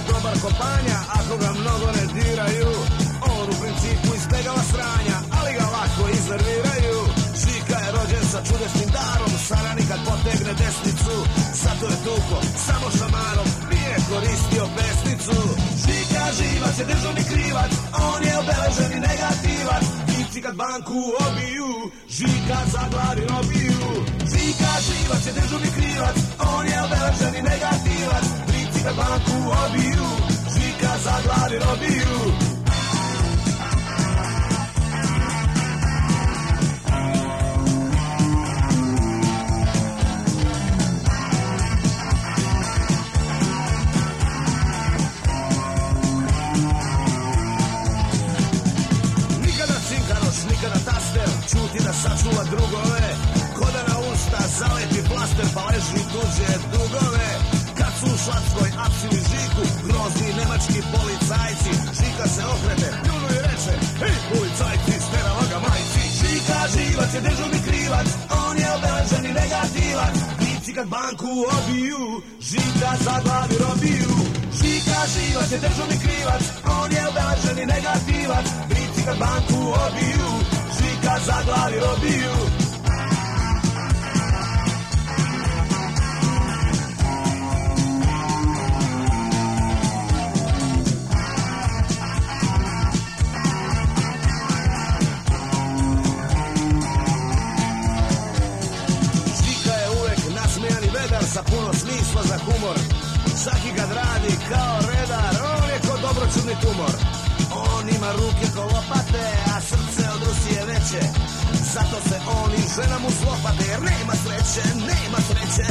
dobar kopanja, ako ga mnogo ne diraju. On u principu izbegava sranja, ali ga lako iznerviraju. Žika je rođen sa čudesnim darom, sarani kad potegne desnicu. Zato je tuko samo šamarom, nije koristio pesnicu. Žika živac je dežurni krivac, on je obeleženi negativac. Divci kad banku obiju, Žika zaglavi robiju. Žika živac je dežurni krivac, on je obeleženi negativac. Divci kad banku obiju, Žika zaglavi robiju. Nikada taster, čuti da sačuva drugove. Ko da na usta zalepi plaster, pa leži tuđe dugove. Kad su u Šlapskoj apsili Žiku, grozni nemački policajci. Žika se okrete, pljunu i reče: hej policajci, sterala ga majci. Žika živac je dežurni krivac, on je obeleženi negativac. Divci kad banku obiju, Žika zaglavi robiju. Žika živac je dežurni krivac, on je obeleženi negativac. Divci kad banku obiju, Žika zaglavi robiju. Sa puno smisla za humor, svaki kad radi kao redar, on je ko dobročudni tumor. On ima ruke ko lopate, a srce od Rusije veće. Zato se on i žena mu zlopate, jer nema sreće, nema sreće.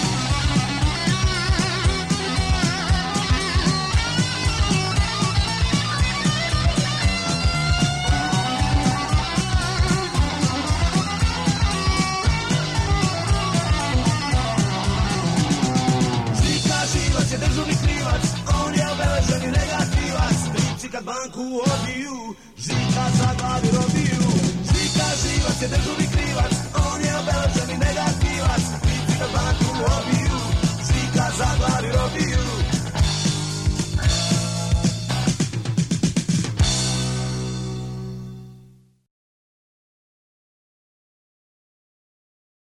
Dežurni krivac, on je obeleženi negativac. Divci kad banku obiju, Žika zaglavi robiju. Žika živac je dežurni krivac,